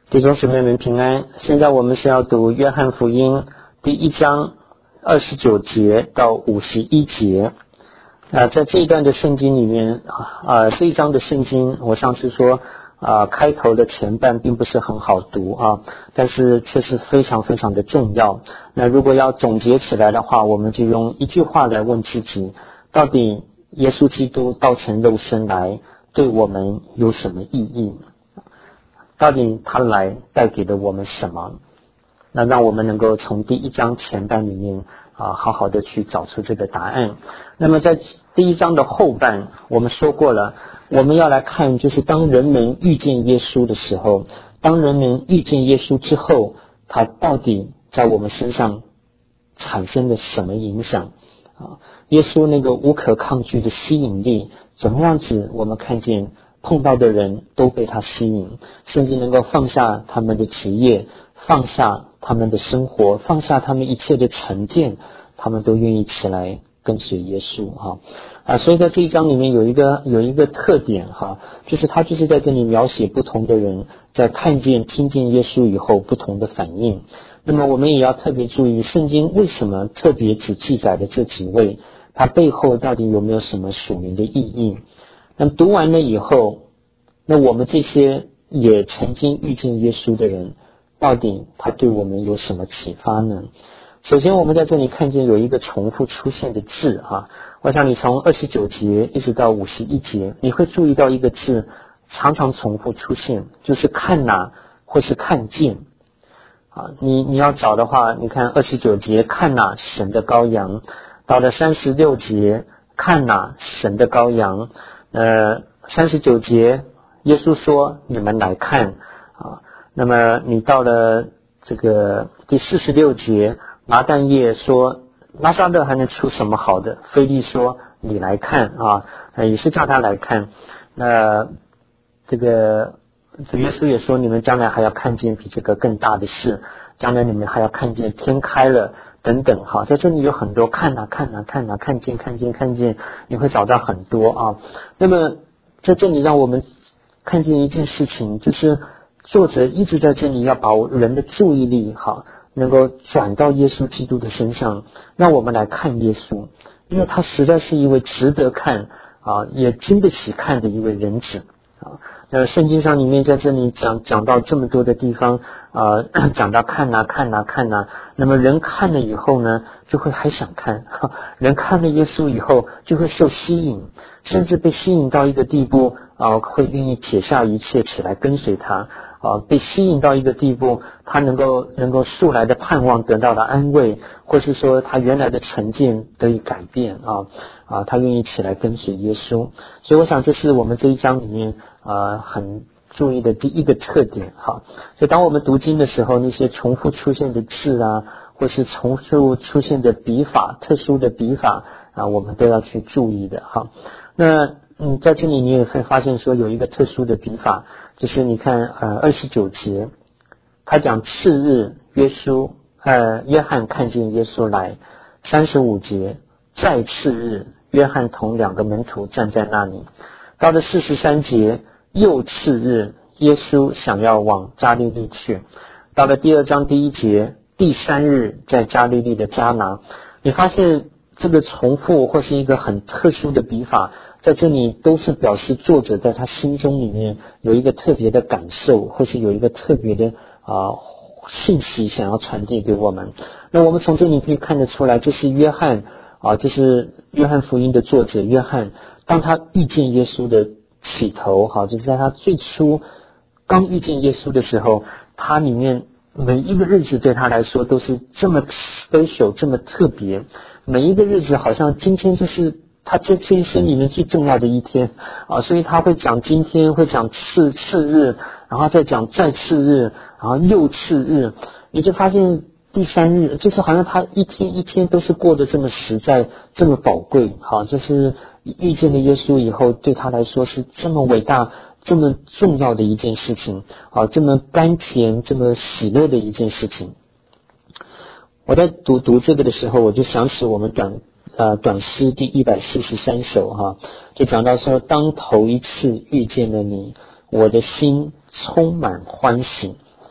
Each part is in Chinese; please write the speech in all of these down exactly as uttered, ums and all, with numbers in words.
弟兄姊妹们平安。现在我们是要读约翰福音第一章二十九节到五十一节。啊，在这一段的圣经里面啊，这一章的圣经，我上次说啊，开头的前半并不是很好读啊，但是却是非常非常的重要。那如果要总结起来的话，我们就用一句话来问自己：到底耶稣基督道成肉身来对我们有什么意义？到底他来带给了我们什么？那让我们能够从第一章前半里面啊，好好的去找出这个答案。那么在第一章的后半，我们说过了，我们要来看，就是当人们遇见耶稣的时候，当人们遇见耶稣之后，他到底在我们身上产生了什么影响啊？耶稣那个无可抗拒的吸引力，怎么样子我们看见碰到的人都被他吸引，甚至能够放下他们的职业，放下他们的生活，放下他们一切的成见，他们都愿意起来跟随耶稣哈啊！所以在这一章里面有一个有一个特点哈，就是他就是在这里描写不同的人在看见听见耶稣以后不同的反应。那么我们也要特别注意，圣经为什么特别只记载了这几位，它背后到底有没有什么属灵的意义？那读完了以后，那我们这些也曾经遇见耶稣的人，到底他对我们有什么启发呢？首先我们在这里看见有一个重复出现的字啊，我想你从二十九节一直到五十一节，你会注意到一个字常常重复出现，就是看哪或是看见啊。你你要找的话，你看二十九节看哪神的羔羊，到了三十六节看哪神的羔羊，呃三十九节耶稣说你们来看啊。那么你到了这个第四十六节，拿但业说拿撒勒还能出什么好的？腓力说你来看啊，也是叫他来看。那这个主耶稣也说你们将来还要看见比这个更大的事，将来你们还要看见天开了等等哈，在这里有很多看啊看啊看啊看见看见看见，你会找到很多啊。那么在这里让我们看见一件事情，就是作者一直在这里要把人的注意力哈能够转到耶稣基督的身上，让我们来看耶稣，因为他实在是一位值得看啊，也经得起看的一位人子啊。那圣经上里面在这里讲讲到这么多的地方啊，讲到看啊看啊看啊，那么人看了以后呢，就会还想看，人看了耶稣以后就会受吸引，甚至被吸引到一个地步啊，会愿意撇下一切起来跟随他啊，被吸引到一个地步，他能够能够素来的盼望得到了安慰，或是说他原来的成见得以改变啊啊，他愿意起来跟随耶稣。所以我想这是我们这一章里面啊很注意的第一个特点哈。所以当我们读经的时候，那些重复出现的字啊，或是重复出现的笔法，特殊的笔法啊，我们都要去注意的哈。那嗯，在这里你也会发现说有一个特殊的笔法，就是你看呃二十九节，他讲次日耶稣呃约翰看见耶稣来，三十五节再次日约翰同两个门徒站在那里，到了四十三节又次日耶稣想要往加利利去，到了第二章第一节第三日在加利利的迦拿。你发现这个重复或是一个很特殊的笔法，在这里都是表示作者在他心中里面有一个特别的感受，或是有一个特别的啊、呃、信息想要传递给我们。那我们从这里可以看得出来，这是约翰啊，这是约翰福音的作者约翰，当他遇见耶稣的起头，好，就是在他最初刚遇见耶稣的时候，他里面每一个日子对他来说都是这么 special 这么特别，每一个日子好像今天就是他这这一生里面最重要的一天啊，所以他会讲今天，会讲次次日，然后再讲再次日，然后又次日，你就发现第三日就是好像他一天一天都是过得这么实在，这么宝贵，好，就是遇见了耶稣以后对他来说是这么伟大这么重要的一件事情啊，这么甘甜这么喜乐的一件事情。我在读读这个的时候，我就想起我们短呃短诗第一百四十三首哈，就讲到说，当头一次遇见了你，我的心充满欢喜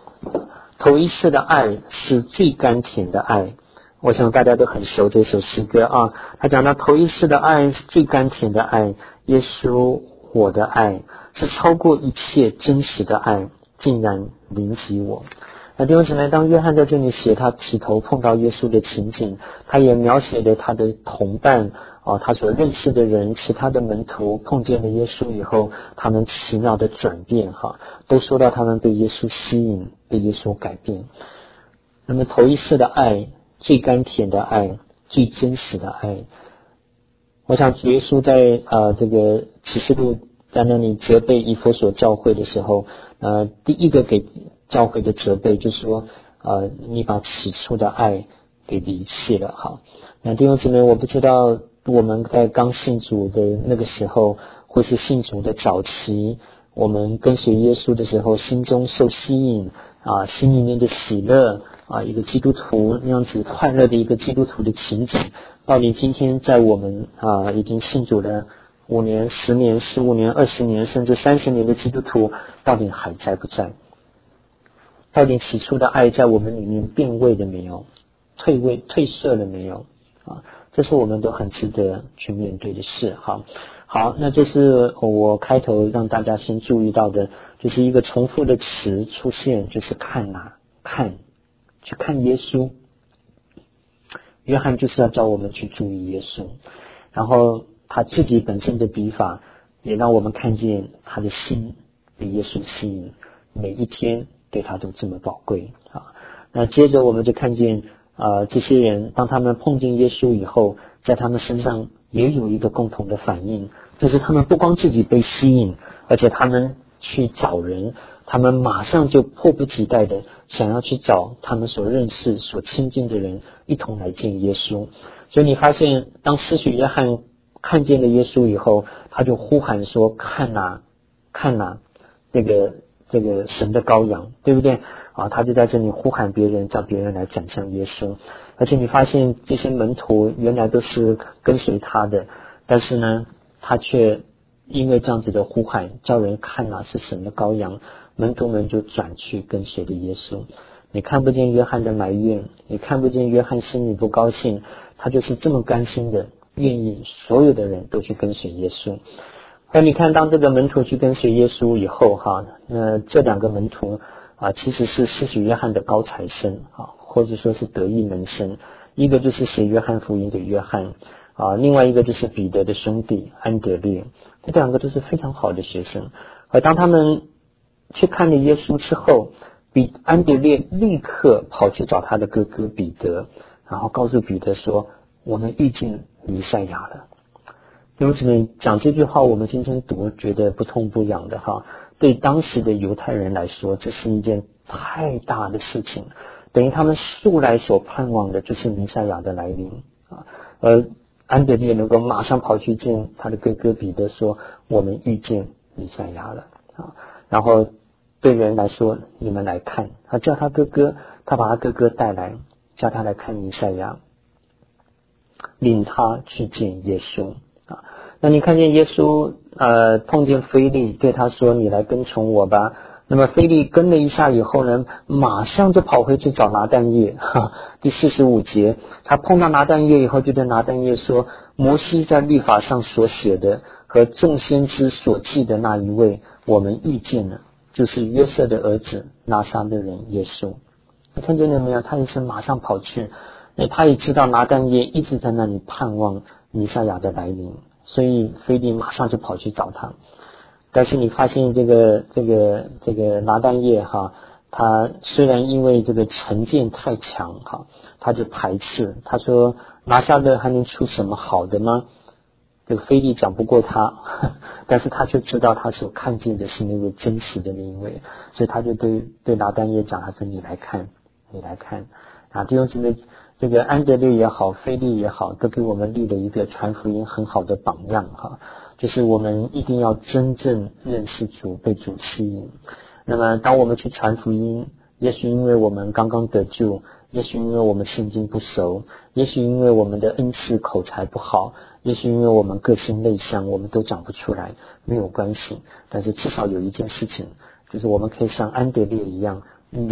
头一次的爱是最甘甜的爱，我想大家都很熟这首诗歌啊。他讲到头一次的爱是最甘甜的爱，耶稣我的爱是超过一切真实的爱，竟然临及我。那弟兄姊妹，当约翰在这里写他起头碰到耶稣的情景，他也描写了他的同伴啊，他所认识的人，其他的门徒碰见了耶稣以后，他们奇妙的转变哈，都说到他们被耶稣吸引，被耶稣改变。那么头一次的爱，最甘甜的爱，最真实的爱，我想主耶稣在呃这个启示录在那里责备以弗所教会的时候，呃第一个给教会的责备就是说，呃你把起初的爱给离弃了哈。那弟兄姊妹，我不知道我们在刚信主的那个时候，或是信主的早期，我们跟随耶稣的时候，心中受吸引啊，心里面的喜乐啊，一个基督徒那样子快乐的一个基督徒的情景，到底今天在我们啊已经信主了五年、十年、十五年、二十年，甚至三十年的基督徒，到底还在不在？到底起初的爱在我们里面变味了没有？退位、褪色了没有？啊，这是我们都很值得去面对的事。好，好，那这是我开头让大家先注意到的，就是一个重复的词出现，就是看哪、啊、看，去看耶稣。约翰就是要教我们去注意耶稣，然后他自己本身的笔法也让我们看见他的心被耶稣吸引，每一天对他都这么宝贵啊。那接着我们就看见呃这些人当他们碰见耶稣以后，在他们身上也有一个共同的反应，就是他们不光自己被吸引，而且他们去找人，他们马上就迫不及待的想要去找他们所认识所亲近的人一同来见耶稣。所以你发现当施洗约翰看见了耶稣以后，他就呼喊说，看哪看哪这个这个神的羔羊，对不对啊？他就在这里呼喊别人，叫别人来转向耶稣。而且你发现这些门徒原来都是跟随他的，但是呢他却因为这样子的呼喊叫人看哪是神的羔羊，门徒们就转去跟随了耶稣。你看不见约翰的埋怨，你看不见约翰心里不高兴，他就是这么甘心的愿意所有的人都去跟随耶稣。而你看当这个门徒去跟随耶稣以后哈，那这两个门徒啊其实是施洗约翰的高材生啊，或者说是得意门生，一个就是写约翰福音的约翰啊，另外一个就是彼得的兄弟安德烈，这两个都是非常好的学生。而当他们去看了耶稣之后，比安德烈立刻跑去找他的哥哥彼得，然后告诉彼得说，我们遇见弥赛亚了。弟兄姊妹，讲这句话我们今天读觉得不痛不痒的哈，对当时的犹太人来说，这是一件太大的事情，等于他们素来所盼望的就是弥赛亚的来临啊。而安德烈能够马上跑去见他的哥哥彼得说，我们遇见弥赛亚了啊。然后对人来说，你们来看，他叫他哥哥，他把他哥哥带来，叫他来看弥赛亚，领他去见耶稣啊。那你看见耶稣呃碰见腓利，对他说，你来跟从我吧。那么腓利跟了一下以后呢，马上就跑回去找拿但业哈。第四十五节，他碰到拿但业以后，就对拿但业说，摩西在律法上所写的和众先知所记的那一位，我们遇见了，就是约瑟的儿子拿撒勒人耶稣。你看见了没有？他也是马上跑去，他也知道拿但业一直在那里盼望弥赛亚的来临，所以腓利马上就跑去找他。但是你发现这个这个这个拿但业哈，他虽然因为这个成见太强哈，他就排斥，他说拿撒勒还能出什么好的吗？这个腓利讲不过他，但是他却知道他所看见的是那位真实的灵位，所以他就对对拿但业讲，他说你来看，你来看啊。弟兄姊妹，这个安德烈也好，腓利也好，都给我们立了一个传福音很好的榜样哈，就是我们一定要真正认识主，被主吸引。那么当我们去传福音，也许因为我们刚刚得救，也许因为我们圣经不熟，也许因为我们的恩赐口才不好，也许因为我们个性内向，我们都讲不出来，没有关系。但是至少有一件事情，就是我们可以像安德烈一样领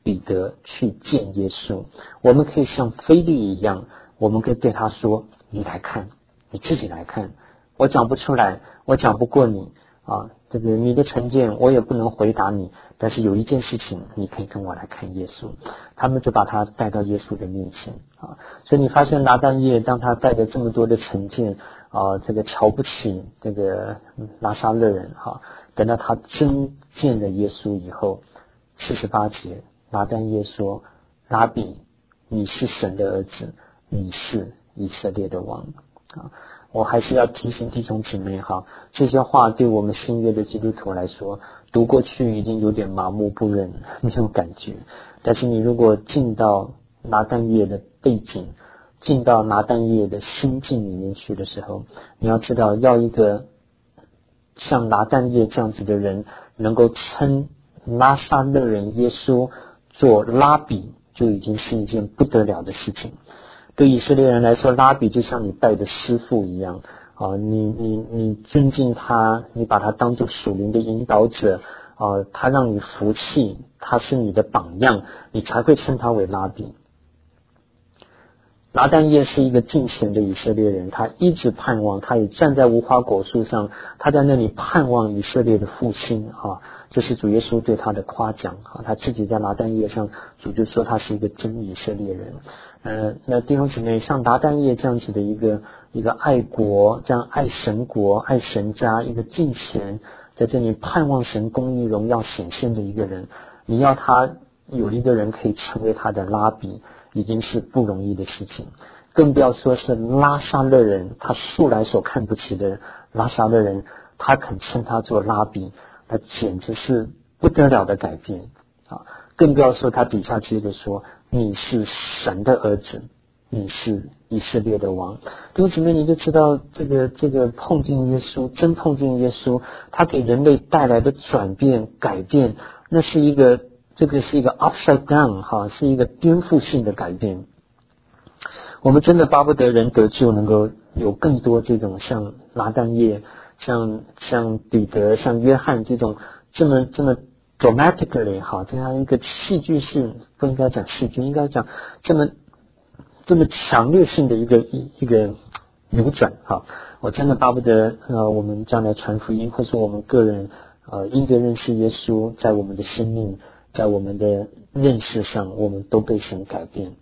彼得去见耶稣。我们可以像腓利一样，我们可以对他说，你来看，你自己来看，我讲不出来，我讲不过你啊，这个你的成见我也不能回答你，但是有一件事情你可以跟我来看耶稣。他们就把他带到耶稣的面前啊，所以你发现拿但业当他带着这么多的成见啊，这个瞧不起这个拿撒勒人哈、啊，等到他真见了耶稣以后，四十八节拿但业说，拉比，你是神的儿子，你是以色列的王啊。我还是要提醒弟兄姊妹哈，这些话对我们新约的基督徒来说，读过去已经有点麻木不仁，没有感觉。但是你如果进到拿但业的背景，进到拿但业的心境里面去的时候，你要知道，要一个像拿但业这样子的人能够称拿撒勒人耶稣做拉比，就已经是一件不得了的事情。对以色列人来说，拉比就像你拜的师父一样啊，你你你尊敬他，你把他当作属灵的引导者啊，他让你服气，他是你的榜样，你才会称他为拉比。拿但业是一个敬虔的以色列人，他一直盼望，他也站在无花果树上，他在那里盼望以色列的复兴啊，这是主耶稣对他的夸奖啊，他自己在拿但业上，主就说他是一个真以色列人。呃，那弟兄姊妹，像拿但业这样子的一个一个爱国，这样爱神国、爱神家，一个敬虔，在这里盼望神公义荣耀显现的一个人，你要他有一个人可以成为他的拉比，已经是不容易的事情，更不要说是拉撒勒人，他素来所看不起的人，拉撒勒人他肯称他做拉比，那简直是不得了的改变啊！更不要说他底下接着说，你是神的儿子，你是以色列的王。弟兄姊妹，你就知道这个这个碰见耶稣，真碰见耶稣，他给人类带来的转变改变，那是一个这个是一个 upside down 哈，是一个颠覆性的改变。我们真的巴不得人得救，能够有更多这种像拿但业、像像彼得、像约翰这种这么这么 dramatically 哈，这样一个戏剧性，不应该讲戏剧，应该讲这么这么强烈性的一个一一个扭转哈。我真的巴不得呃，我们将来传福音，或是我们个人呃，因着认识耶稣，在我们的生命，在我们的认识上，我们都被神改变。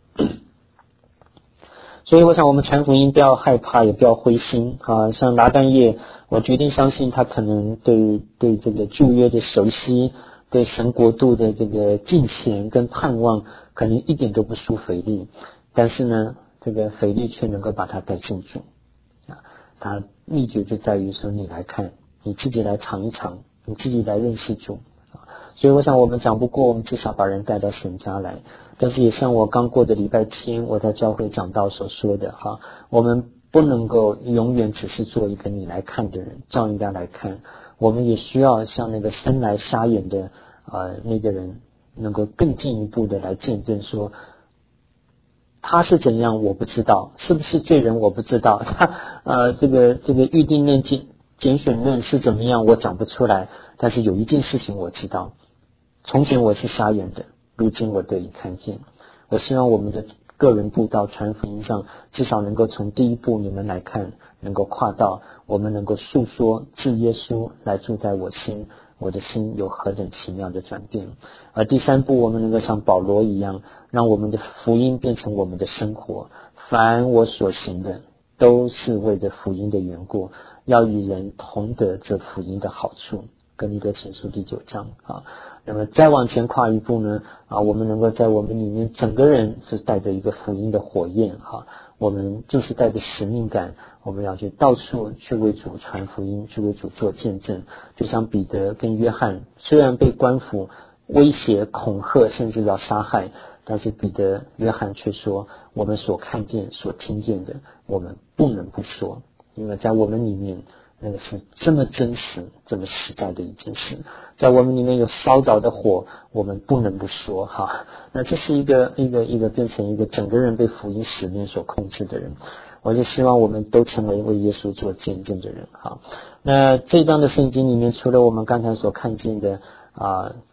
所以我想我们传福音不要害怕，也不要灰心啊。像拿但业，我决定相信他可能对对这个旧约的熟悉，对神国度的这个敬虔跟盼望，可能一点都不输腓利，但是呢，这个腓利却能够把他带进主啊。他秘诀就在于说，你来看，你自己来尝一尝，你自己来认识主。所以我想我们讲不过，我们至少把人带到神家来。但是也像我刚过的礼拜天我在教会讲道所说的哈，我们不能够永远只是做一个你来看的人，叫人家来看。我们也需要像那个生来瞎眼的呃那个人，能够更进一步的来见证说，他是怎样我不知道，是不是罪人我不知道，他呃这个这个预定论拣拣选论是怎么样我讲不出来，但是有一件事情我知道，从前我是瞎眼的，如今我得以看见。我希望我们的个人布道传福音上，至少能够从第一步你们来看，能够跨到我们能够诉说自耶稣来住在我心，我的心有何等奇妙的转变。而第三步，我们能够像保罗一样，让我们的福音变成我们的生活，凡我所行的都是为着福音的缘故，要与人同得这福音的好处。哥林多前书第九章啊，那么再往前跨一步呢啊，我们能够在我们里面整个人是带着一个福音的火焰哈，我们就是带着使命感，我们要去到处去为主传福音，去为主做见证。就像彼得跟约翰，虽然被官府威胁、恐吓，甚至要杀害，但是彼得、约翰却说：我们所看见、所听见的，我们不能不说，因为在我们里面。那个是这么真实这么实在的一件事，在我们里面有烧着的火，我们不能不说哈。那这是一个一个一个变成一个整个人被福音使命所控制的人，我就希望我们都成为为耶稣做见证的人哈。那这章的圣经里面，除了我们刚才所看见的啊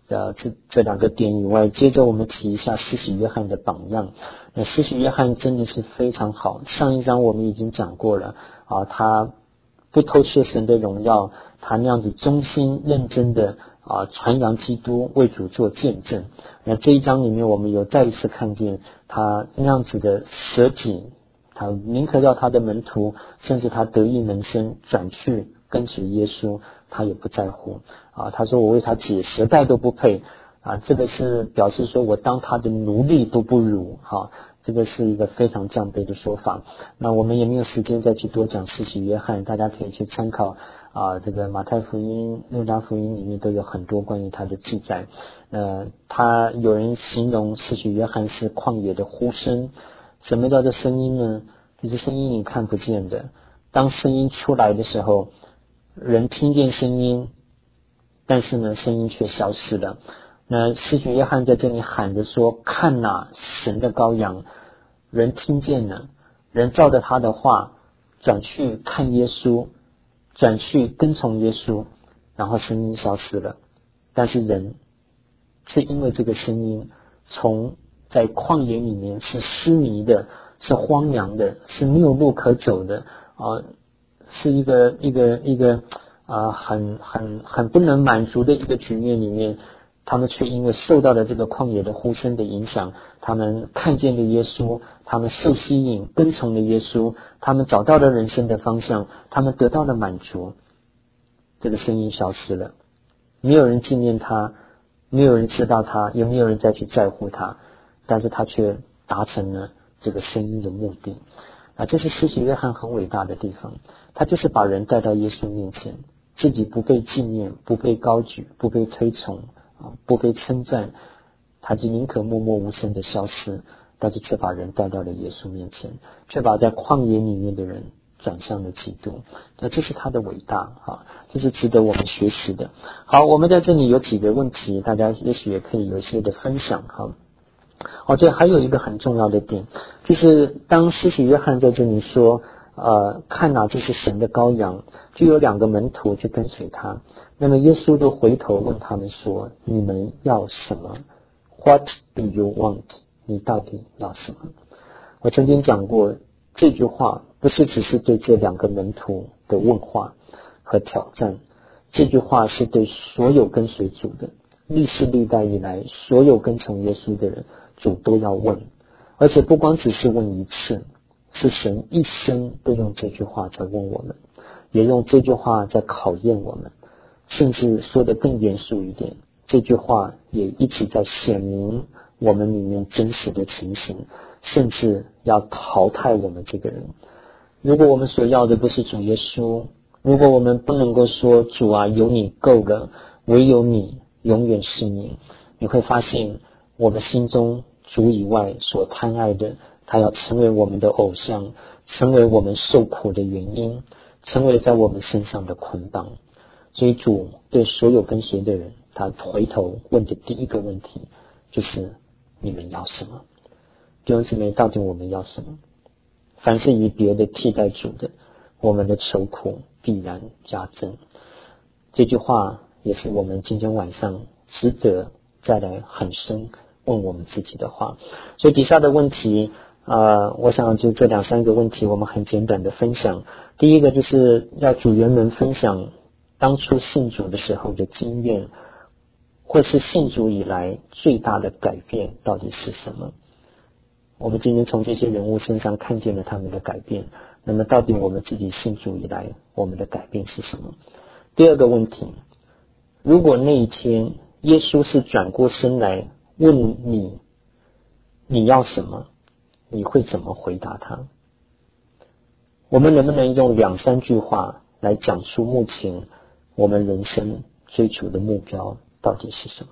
呃这这两个点以外，接着我们提一下施洗约翰的榜样。那施洗约翰真的是非常好，上一章我们已经讲过了啊，他不偷窃神的荣耀，他那样子忠心认真的啊传扬基督，为主做见证。那这一章里面我们有再一次看见他那样子的舍己，他宁可要他的门徒甚至他得意门生转去跟随耶稣，他也不在乎啊。他说我为他解蛇带都不配啊，这个是表示说我当他的奴隶都不如哈、啊，这个是一个非常降卑的说法。那我们也没有时间再去多讲施洗约翰，大家可以去参考啊，这个马太福音、路加福音里面都有很多关于他的记载。呃，他有人形容施洗约翰是旷野的呼声。什么叫做声音呢？就是声音你看不见的，当声音出来的时候，人听见声音，但是呢声音却消失了。那施洗约翰在这里喊着说，看哪，神的羔羊，人听见了，人照着他的话转去看耶稣，转去跟从耶稣，然后声音消失了，但是人却因为这个声音从在旷野里面是失迷的，是荒凉的，是没有路可走的啊，是一个一个一个啊很很很不能满足的一个局面里面，他们却因为受到了这个旷野的呼声的影响，他们看见了耶稣，他们受吸引跟从了耶稣，他们找到了人生的方向，他们得到了满足，这个声音消失了，没有人纪念他，没有人知道他，也没有人再去在乎他，但是他却达成了这个声音的目的啊，这是施洗约翰很伟大的地方，他就是把人带到耶稣面前，自己不被纪念，不被高举，不被推崇啊，不被称赞，他就宁可默默无声的消失，但是却把人带到了耶稣面前，却把在旷野里面的人转向了基督。那这是他的伟大啊，这是值得我们学习的。好，我们在这里有几个问题，大家也许也可以有一些的分享哈。哦，对，还有一个很重要的点，就是当施洗约翰在这里说呃，看哪，这是神的羔羊，就有两个门徒去跟随他。那么耶稣就回头问他们说，你们要什么？ What do you want？ 你到底要什么？我曾经讲过，这句话不是只是对这两个门徒的问话和挑战，这句话是对所有跟随主的，历世历代以来所有跟从耶稣的人，主都要问，而且不光只是问一次，是神一生都用这句话在问我们，也用这句话在考验我们，甚至说得更严肃一点，这句话也一直在显明我们里面真实的情形，甚至要淘汰我们这个人。如果我们所要的不是主耶稣，如果我们不能够说主啊，有你够了，唯有你，永远是你，你会发现我们心中主以外所贪爱的，他要成为我们的偶像，成为我们受苦的原因，成为在我们身上的捆绑。所以主对所有跟随的人，他回头问的第一个问题就是你们要什么？弟兄姊妹，到底我们要什么？凡是以别的替代主的，我们的愁苦必然加增。这句话也是我们今天晚上值得再来很深问我们自己的话。所以底下的问题呃，我想就这两三个问题我们很简短的分享。第一个就是要组员们分享当初信主的时候的经验，或是信主以来最大的改变到底是什么。我们今天从这些人物身上看见了他们的改变，那么到底我们自己信主以来我们的改变是什么？第二个问题，如果那一天耶稣是转过身来问你你要什么，你会怎么回答他？我们能不能用两三句话来讲出目前我们人生追求的目标到底是什么？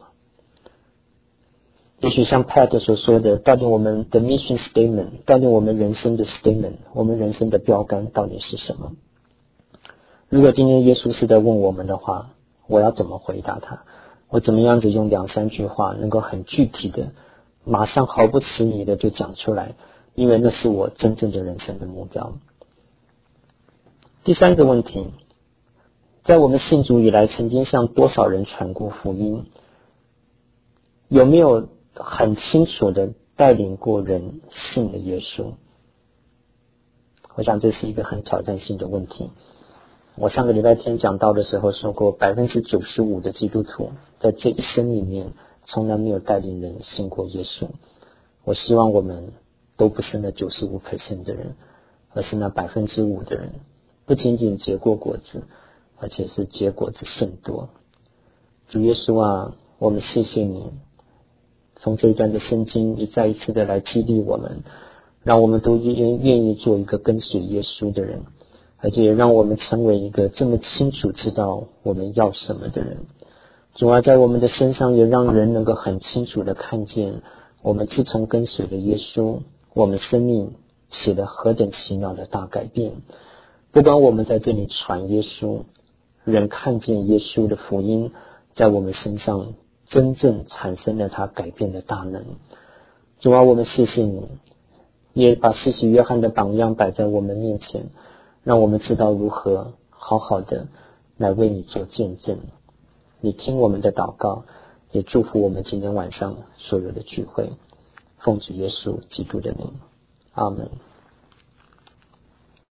也许像 Pat 所说的，到底我们的 mission statement， 到底我们人生的 statement， 我们人生的标杆到底是什么？如果今天耶稣是在问我们的话，我要怎么回答他？我怎么样子用两三句话能够很具体的马上毫不迟疑的就讲出来，因为那是我真正的人生的目标。第三个问题，在我们信主以来曾经向多少人传过福音？ 有没有很清楚的带领过人信了耶稣？我想这是一个很挑战性的问题。我上个礼拜天讲到的时候说过，百分之九十五的基督徒在这一生里面从来没有带领人信过耶稣。我希望我们都不是那 百分之九十五 的人，而是那百分之五的人，不仅仅结过果子，而且是结果子甚多。主耶稣啊，我们谢谢你，从这一段的圣经一再一次的来激励我们，让我们都愿愿意做一个跟随耶稣的人，而且让我们成为一个这么清楚知道我们要什么的人。主啊，在我们的身上也让人能够很清楚的看见，我们自从跟随了耶稣，我们生命起了何等奇妙的大改变。不管我们在这里传耶稣，人看见耶稣的福音在我们身上真正产生了他改变的大能。主啊，我们谢谢你，也把施洗约翰的榜样摆在我们面前，让我们知道如何好好的来为你做见证。你听我们的祷告，也祝福我们今天晚上所有的聚会，奉主耶稣基督的名，阿们。